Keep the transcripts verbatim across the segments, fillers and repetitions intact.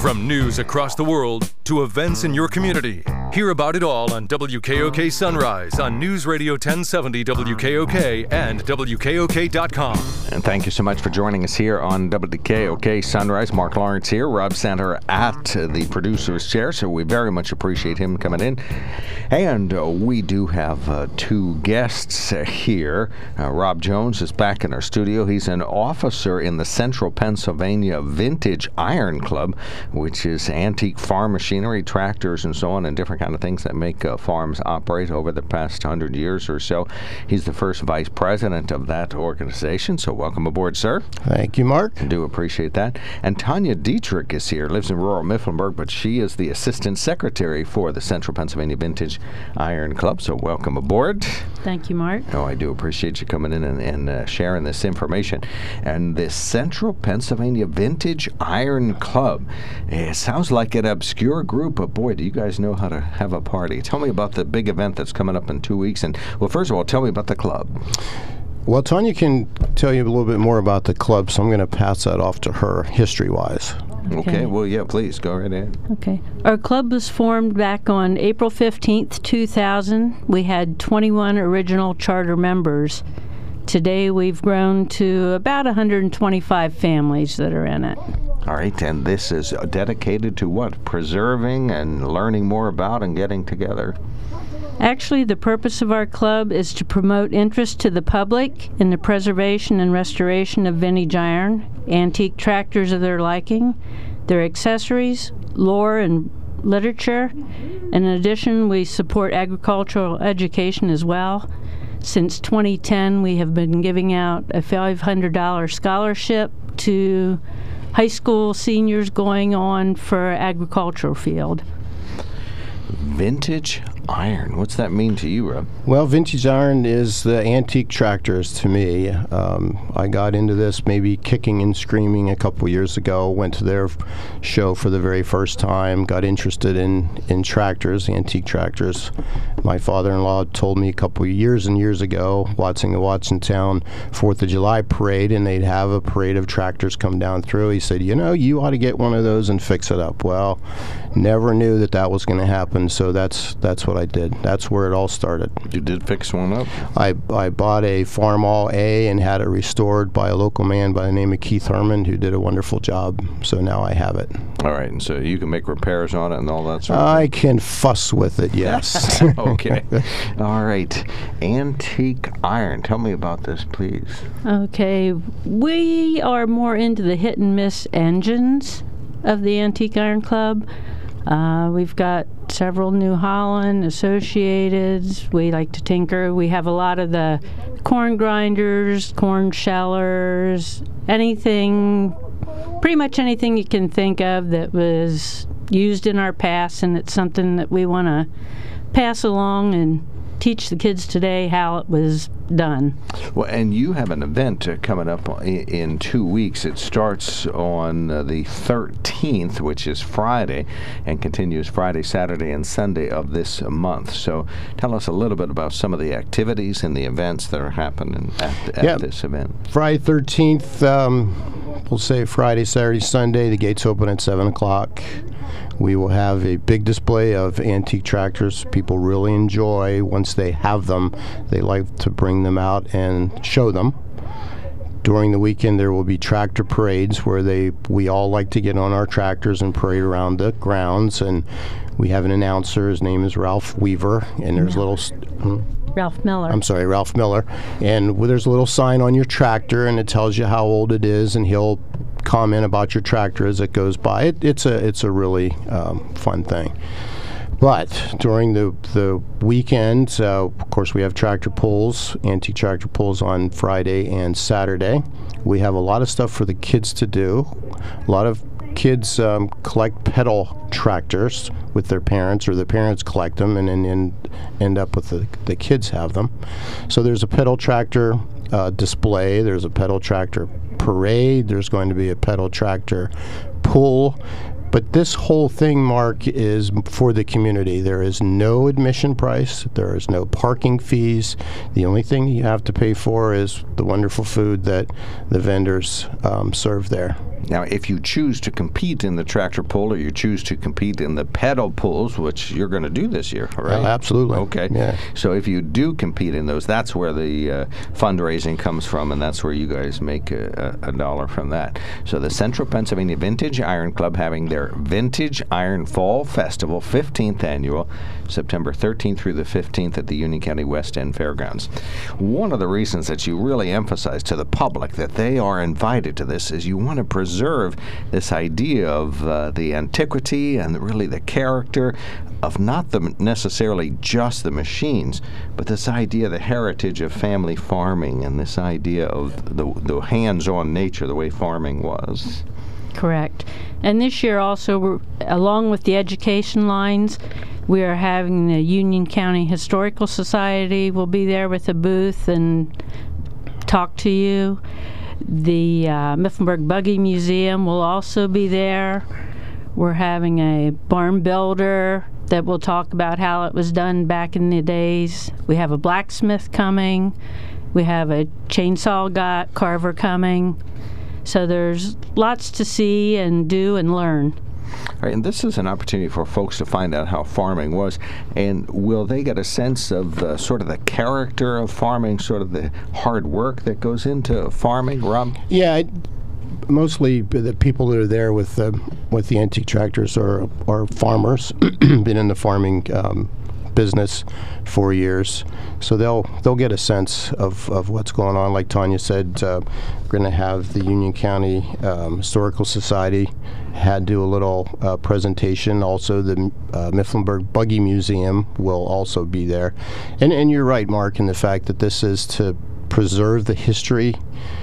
From news across the world to events in your community, hear about it all on W K O K Sunrise on News Radio ten seventy W K O K and W K O K dot com. And thank you so much for joining us here on W K O K Sunrise. Mark Lawrence here, Rob Center at the producer's chair, so we very much appreciate him coming in. And uh, we do have uh, two guests uh, here. Uh, Rob Jones is back in our studio. He's an officer in the Central Pennsylvania Vintage Iron Club, which is antique farm machinery, tractors, and so on, and different kind of things that make uh, farms operate over the past hundred years or so. He's the first vice president of that organization, so welcome aboard, sir. Thank you, Mark. I do appreciate that. And Tanya Dietrich is here, lives in rural Mifflinburg, but she is the assistant secretary for the Central Pennsylvania Vintage Iron Club, so welcome aboard. Thank you, Mark. Oh, I do appreciate you coming in and, and uh, sharing this information. And the Central Pennsylvania Vintage Iron Club, it sounds like an obscure group, but boy, do you guys know how to have a party. Tell me about the big event that's coming up in two weeks. And, well, first of all, tell me about the club. Well, Tanya can tell you a little bit more about the club, so I'm going to pass that off to her history-wise. Okay. okay, well, yeah, please, go right ahead. Okay. Our club was formed back on April fifteenth, two thousand. We had twenty-one original charter members. Today, we've grown to about one hundred twenty-five families that are in it. All right, and this is dedicated to what? Preserving and learning more about and getting together. Actually, the purpose of our club is to promote interest to the public in the preservation and restoration of vintage iron, antique tractors of their liking, their accessories, lore, and literature. In addition, we support agricultural education as well. Since twenty ten, we have been giving out a five hundred dollars scholarship to high school seniors going on for agricultural field. Vintage iron. What's that mean to you, Rob? Well, vintage iron is the antique tractors to me. Um, I got into this maybe kicking and screaming a couple years ago, went to their f- show for the very first time, got interested in, in tractors, antique tractors. My father-in-law told me a couple years and years ago, watching the Watsontown fourth of July parade, and they'd have a parade of tractors come down through. He said, you know, you ought to get one of those and fix it up. Well, never knew that that was going to happen, so that's that's what I did. That's where it all started. You did fix one up? I, I bought a Farmall A and had it restored by a local man by the name of Keith Herman, who did a wonderful job, so now I have it. All right, and so you can make repairs on it and all that sort of I thing? can fuss with it, yes. Okay. All right. Antique iron. Tell me about this, please. Okay. We are more into the hit and miss engines of the Antique Iron Club. Uh, we've got several New Holland, Associateds. We like to tinker. We have a lot of the corn grinders, corn shellers, anything, pretty much anything you can think of that was used in our past, and it's something that we want to pass along and teach the kids today how it was done. Well, and you have an event uh, coming up in, in two weeks. It starts on uh, the thirteenth, which is Friday, and continues Friday, Saturday, and Sunday of this month. So tell us a little bit about some of the activities and the events that are happening at, at yeah. this event. Friday thirteenth, um, we'll say Friday, Saturday, Sunday. The gates open at seven o'clock. We will have a big display of antique tractors. People really enjoy, once they have them, they like to bring them out and show them. During the weekend, there will be tractor parades where they we all like to get on our tractors and parade around the grounds. And we have an announcer. His name is Ralph Weaver, and there's Miller. little... St- hmm? Ralph Miller. I'm sorry, Ralph Miller. And well, there's a little sign on your tractor, and it tells you how old it is, and he'll comment about your tractor as it goes by. It, it's a it's a really um, fun thing. But during the the weekend, uh, of course, we have tractor pulls, antique tractor pulls on Friday and Saturday. We have a lot of stuff for the kids to do. A lot of kids um, collect pedal tractors with their parents, or the parents collect them and then end, end up with the, the kids have them. So there's a pedal tractor uh, display, there's a pedal tractor parade, there's going to be a pedal tractor pull. But this whole thing, Mark, is for the community. There is no admission price. There is no parking fees. The only thing you have to pay for is the wonderful food that the vendors um, serve there. Now, if you choose to compete in the tractor pull or you choose to compete in the pedal pulls, which you're going to do this year, right? Uh, absolutely. Okay. Yeah. So if you do compete in those, that's where the uh, fundraising comes from, and that's where you guys make a, a, a dollar from that. So the Central Pennsylvania Vintage Iron Club having their Vintage Iron Fall Festival, fifteenth annual, September thirteenth through the fifteenth at the Union County West End Fairgrounds. One of the reasons that you really emphasize to the public that they are invited to this is you want to preserve this idea of uh, the antiquity and really the character of not the necessarily just the machines, but this idea, the heritage of family farming and this idea of the, the hands-on nature, the way farming was. Correct. And this year also, we're, along with the education lines, we are having the Union County Historical Society will be there with a booth and talk to you. The uh, Mifflinburg Buggy Museum will also be there. We're having a barn builder that will talk about how it was done back in the days. We have a blacksmith coming. We have a chainsaw guy, carver coming. So there's lots to see and do and learn. All right, and this is an opportunity for folks to find out how farming was. And will they get a sense of the, sort of the character of farming, sort of the hard work that goes into farming, Rob? Yeah, I, mostly the people that are there with the with the antique tractors are are farmers, been in the farming um, business for years, so they'll they'll get a sense of, of what's going on. Like Tanya said, uh, we're going to have the Union County um, Historical Society had do a little uh, presentation. Also, the uh, Mifflinburg Buggy Museum will also be there. And and you're right, Mark, in the fact that this is to preserve the history,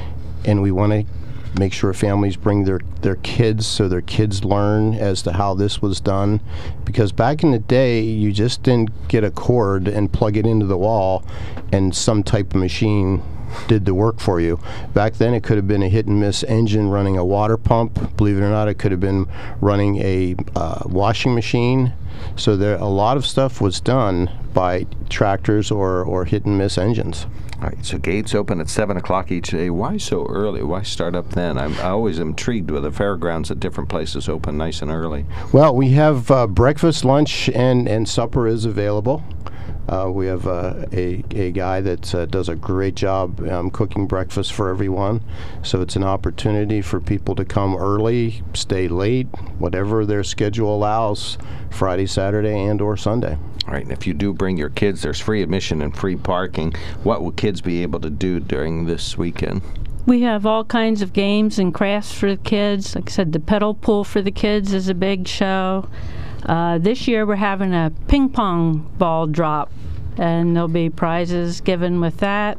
and we want to make sure families bring their, their kids so their kids learn as to how this was done. Because back in the day, you just didn't get a cord and plug it into the wall and some type of machine did the work for you. Back then, it could have been a hit and miss engine running a water pump. Believe it or not, it could have been running a uh, washing machine. So there, a lot of stuff was done by tractors or, or hit and miss engines. All right, so gates open at seven o'clock each day. Why so early? Why start up then? I'm I always intrigued with the fairgrounds at different places open nice and early. Well, we have uh, breakfast, lunch, and, and supper is available. Uh, we have uh, a, a guy that uh, does a great job um, cooking breakfast for everyone. So it's an opportunity for people to come early, stay late, whatever their schedule allows, Friday, Saturday, and or Sunday. All right, and if you do bring your kids, there's free admission and free parking. What will kids be able to do during this weekend? We have all kinds of games and crafts for the kids. Like I said, the pedal pull for the kids is a big show. Uh, this year we're having a ping pong ball drop, and there'll be prizes given with that.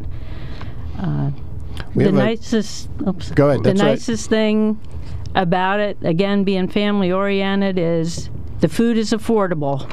Uh, we the have nicest, oops, go ahead. The That's nicest right. thing about it, again being family oriented, is the food is affordable,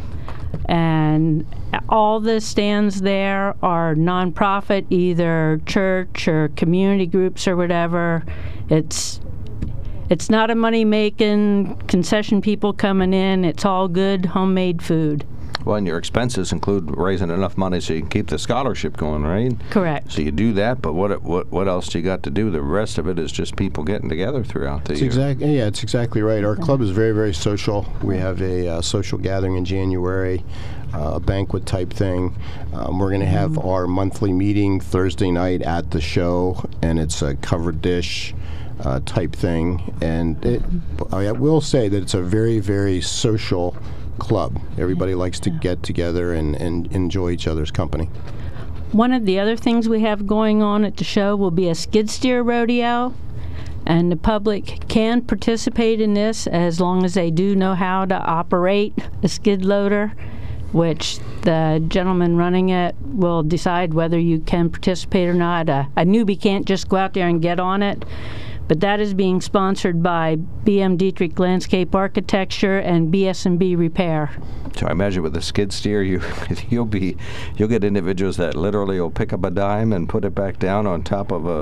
and all the stands there are nonprofit, either church or community groups or whatever. It's It's not a money-making concession people coming in. It's all good homemade food. Well, and your expenses include raising enough money so you can keep the scholarship going, right? Correct. So you do that, but what what what else do you got to do? The rest of it is just people getting together throughout the It's year. exactly, yeah, it's exactly right. Our club is very, very social. We have a uh, social gathering in January, uh, a banquet type thing. Um, we're going to have our monthly meeting Thursday night at the show, and it's a covered dish uh, type thing. And it, I will say that it's a very, very social club. Everybody likes to get together and, and enjoy each other's company. One of the other things we have going on at the show will be a skid steer rodeo, and the public can participate in this as long as they do know how to operate a skid loader, which the gentleman running it will decide whether you can participate or not. A, a newbie can't just go out there and get on it. But that is being sponsored by B M Dietrich Landscape Architecture and B S and B Repair. So I imagine with the skid steer, you you'll be you'll get individuals that literally will pick up a dime and put it back down on top of a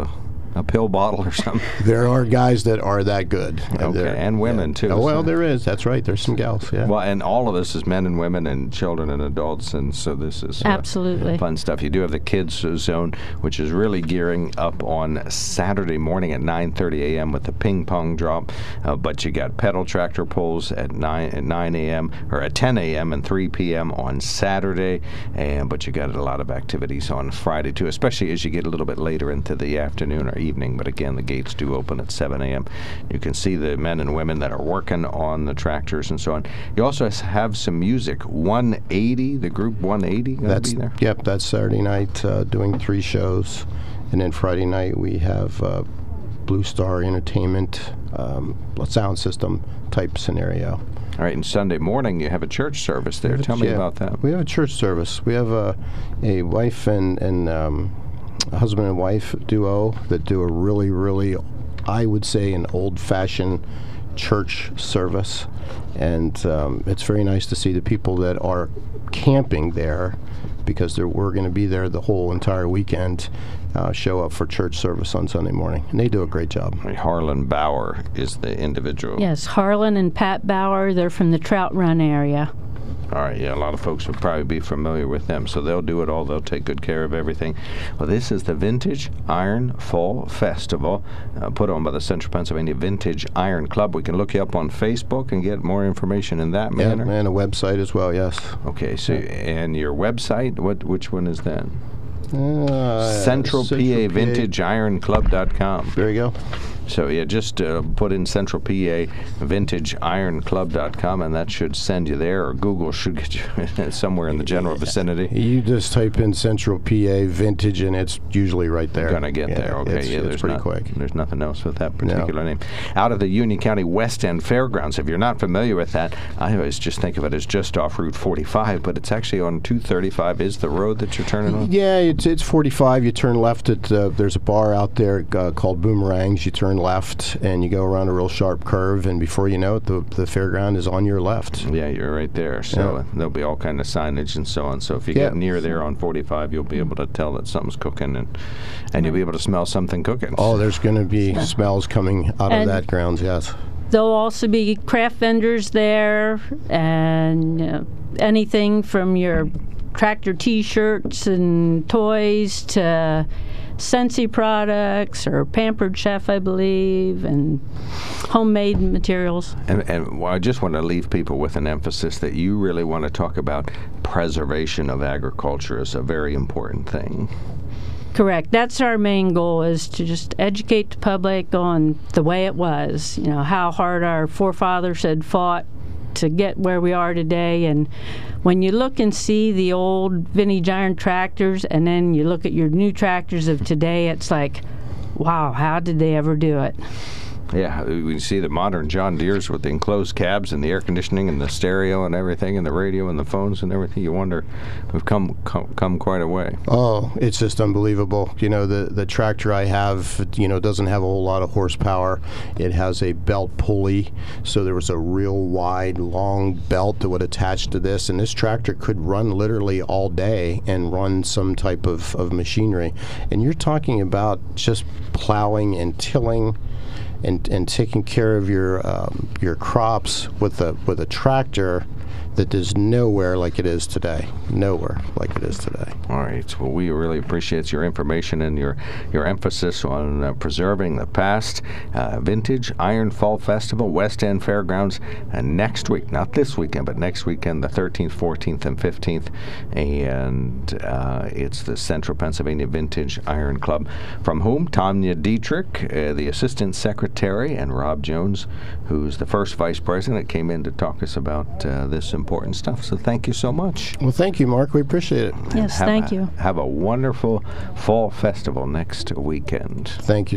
a pill bottle or something? There are guys that are that good. Okay, They're- and women, too. Oh, well, so- there is. That's right. There's some gals, yeah. Well, and all of this is men and women and children and adults, and so this is uh, Absolutely. fun stuff. You do have the kids zone, which is really gearing up on Saturday morning at nine thirty a.m. with the ping pong drop, uh, but you got pedal tractor pulls at nine at nine a.m. or at ten a.m. and three p.m. on Saturday, and but you got a lot of activities on Friday too, especially as you get a little bit later into the afternoon or evening. But again, the gates do open at seven a.m. You can see the men and women that are working on the tractors and so on. You also have some music. one eighty, the group one eighty, gonna That's be there? Yep, that's Saturday night, uh, doing three shows. And then Friday night we have uh, Blue Star Entertainment, um, sound system type scenario. All right, and Sunday morning you have a church service there. Tell me Yeah, about that. We have a church service. We have a, a wife and, and um, a husband and wife duo that do a really, really, I would say, an old-fashioned church service. And um, it's very nice to see the people that are camping there, because they're, we're going to be there the whole entire weekend, uh, show up for church service on Sunday morning. And they do a great job. Harlan Bauer is the individual. Yes, Harlan and Pat Bauer, they're from the Trout Run area. All right, yeah, a lot of folks would probably be familiar with them, so they'll do it all. They'll take good care of everything. Well, this is the Vintage Iron Fall Festival, uh, put on by the Central Pennsylvania Vintage Iron Club. We can look you up on Facebook and get more information in that Yeah, manner. and a website as well, yes. Okay, so and your website, what? Which one is that? Uh, Central P A Central P A. Vintage Iron Club dot com. There you go. So yeah, just uh, put in Central P A Vintage Iron Club dot com, and that should send you there, or Google should get you somewhere in the general vicinity. You just type in Central P A Vintage, and it's usually right there. Gonna get Yeah, there, okay? It's, yeah, it's there's pretty not, quick. There's nothing else with that particular name. Out of the Union County West End Fairgrounds. If you're not familiar with that, I always just think of it as just off Route forty-five, but it's actually on two thirty-five. Is the road that you're turning on? Yeah, it's it's forty-five. You turn left at uh, there's a bar out there uh, called Boomerangs. You turn left and you go around a real sharp curve, and before you know it, the the fairground is on your left. Yeah, you're right there. So Yeah. there'll be all kind of signage and so on. So if you Yeah. get near there on forty-five, you'll be able to tell that something's cooking, and and you'll be able to smell something cooking. Oh, there's going to be smells coming out of And- that grounds. Yes. There'll also be craft vendors there, and uh, anything from your tractor T-shirts and toys to Scentsy products or Pampered Chef, I believe, and homemade materials. And, and well, I just want to leave people with an emphasis that you really want to talk about preservation of agriculture as a very important thing. Correct. That's our main goal, is to just educate the public on the way it was, you know, how hard our forefathers had fought to get where we are today. And when you look and see the old vintage iron tractors and then you look at your new tractors of today, it's like, wow, how did they ever do it? Yeah, we see the modern John Deeres with the enclosed cabs and the air conditioning and the stereo and everything and the radio and the phones and everything. You wonder, we've come come, come quite a way. Oh, it's just unbelievable. You know, the, the tractor I have, you know, doesn't have a whole lot of horsepower. It has a belt pulley, so there was a real wide, long belt that would attach to this, and this tractor could run literally all day and run some type of, of machinery. And you're talking about just plowing and tilling and, and taking care of your um, your crops with a with a tractor that is nowhere like it is today. Nowhere like it is today. All right. Well, we really appreciate your information and your, your emphasis on uh, preserving the past. Uh, Vintage Iron Fall Festival, West End Fairgrounds, uh, next week. Not this weekend, but next weekend, the thirteenth, fourteenth, and fifteenth. And uh, it's the Central Pennsylvania Vintage Iron Club. From whom? Tanya Dietrich, uh, the Assistant Secretary, and Rob Jones, who's the first Vice President, came in to talk to us about uh, this important stuff. So thank you so much. Well, thank you, Mark. We appreciate it. Yes, Have thank a- you. Have a wonderful fall festival next weekend. Thank you.